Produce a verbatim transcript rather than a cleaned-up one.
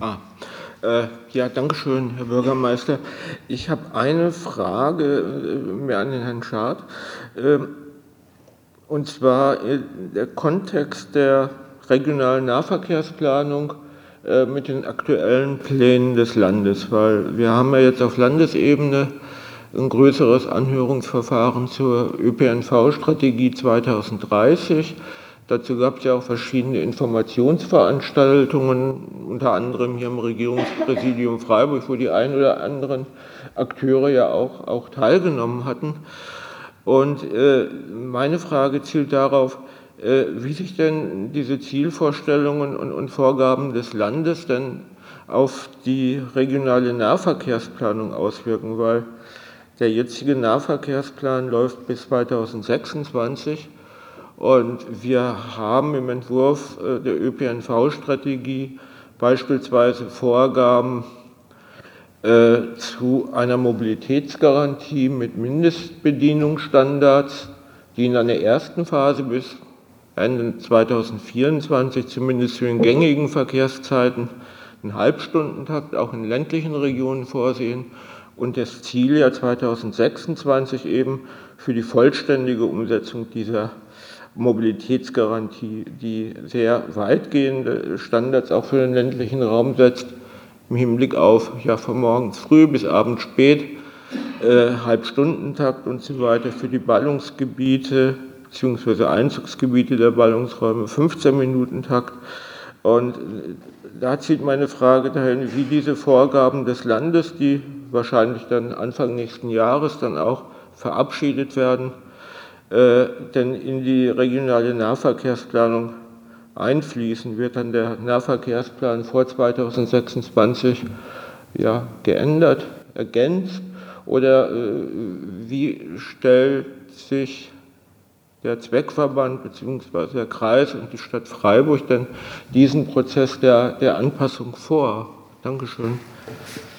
Ah, äh, ja, danke schön, Herr Bürgermeister. Ich habe eine Frage äh, mehr an den Herrn Schardt. Ähm, und zwar äh, der Kontext der regionalen Nahverkehrsplanung äh, mit den aktuellen Plänen des Landes, weil wir haben ja jetzt auf Landesebene ein größeres Anhörungsverfahren zur Ö P N V-Strategie zweitausenddreißig. Dazu gab es ja auch verschiedene Informationsveranstaltungen, unter anderem hier im Regierungspräsidium Freiburg, wo die ein oder anderen Akteure ja auch, auch teilgenommen hatten. Und äh, meine Frage zielt darauf, äh, wie sich denn diese Zielvorstellungen und, und Vorgaben des Landes denn auf die regionale Nahverkehrsplanung auswirken, weil der jetzige Nahverkehrsplan läuft bis zweitausendsechsundzwanzig. Und wir haben im Entwurf der Ö P N V-Strategie beispielsweise Vorgaben äh, zu einer Mobilitätsgarantie mit Mindestbedienungsstandards, die in einer ersten Phase bis Ende zweitausendvierundzwanzig zumindest für den gängigen Verkehrszeiten einen Halbstundentakt auch in ländlichen Regionen vorsehen und das Zieljahr zweitausendsechsundzwanzig eben für die vollständige Umsetzung dieser Mobilitätsgarantie, die sehr weitgehende Standards auch für den ländlichen Raum setzt, im Hinblick auf ja, von morgens früh bis abends spät, äh, Halbstundentakt und so weiter für die Ballungsgebiete bzw. Einzugsgebiete der Ballungsräume, fünfzehn Minuten Takt. Und da zieht meine Frage dahin, wie diese Vorgaben des Landes, die wahrscheinlich dann Anfang nächsten Jahres dann auch verabschiedet werden, äh, denn in die regionale Nahverkehrsplanung einfließen. Wird dann der Nahverkehrsplan vor zweitausendsechsundzwanzig ja, geändert, ergänzt? Oder äh, wie stellt sich der Zweckverband bzw. der Kreis und die Stadt Freiburg denn diesen Prozess der, der Anpassung vor? Dankeschön.